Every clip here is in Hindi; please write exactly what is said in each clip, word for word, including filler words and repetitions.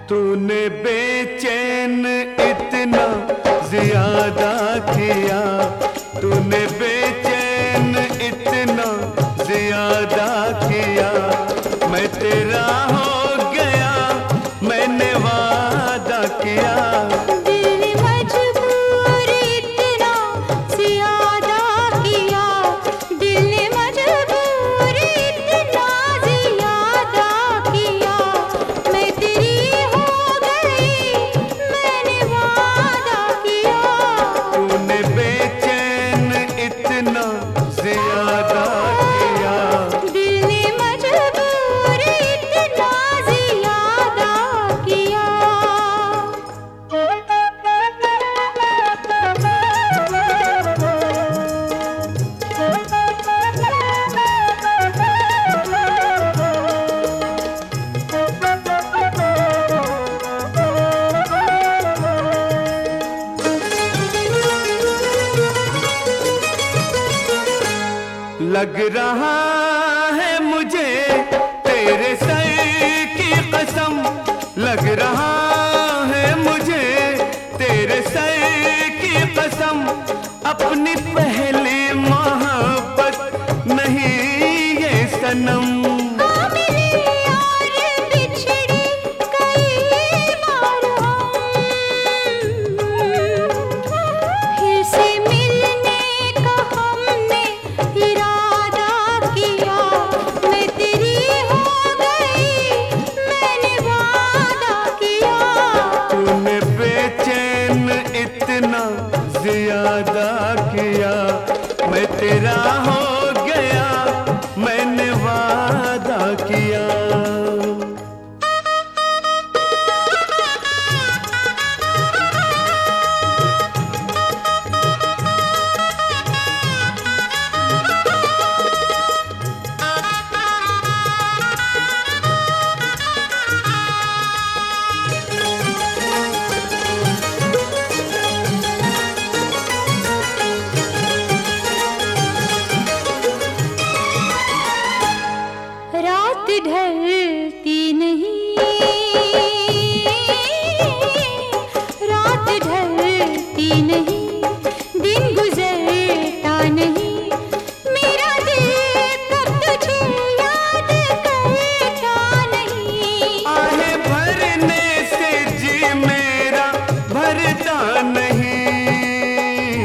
तूने बेचैन इतना ज्यादा किया, तूने बेचैन इतना ज्यादा किया, मैं तेरा हो गया, मैंने वादा किया। लग रहा है मुझे तेरे सर की कसम, लग रहा है मुझे तेरे सर की कसम, अपनी पहली मोहब्बत नहीं ये सनम। ज्यादा किया, मैं तेरा हो गया, मैंने वादा किया। ढलती नहीं, रात ढलती नहीं, दिन गुजरता नहीं, मेरा दिल कब तुझे याद करता नहीं। आहें भरने से जी मेरा भरता नहीं,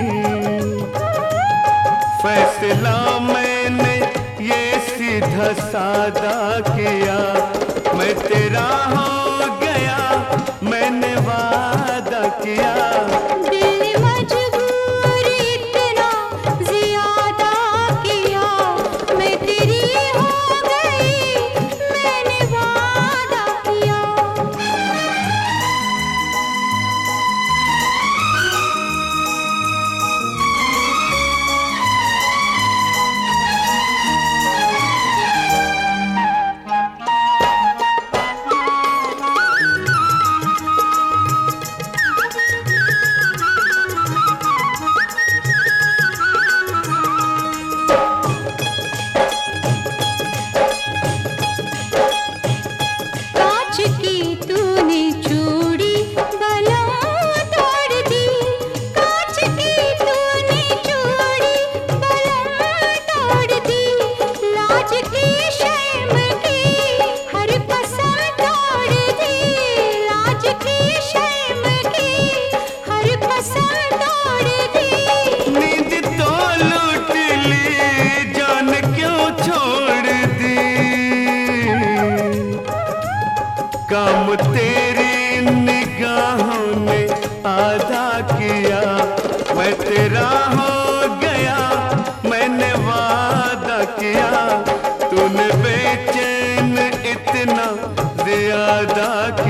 फैसला मैंने ये सीधा सादा किया, मैं तेरा हो गया, मैंने वादा किया। दिल मजबूर इतना ज्यादा किया, मैं तेरी हो गई, मैंने वादा किया। काम तेरी निगाहों ने आधा किया, मैं तेरा हो गया, मैंने वादा किया, तूने बेचैन इतना ज्यादा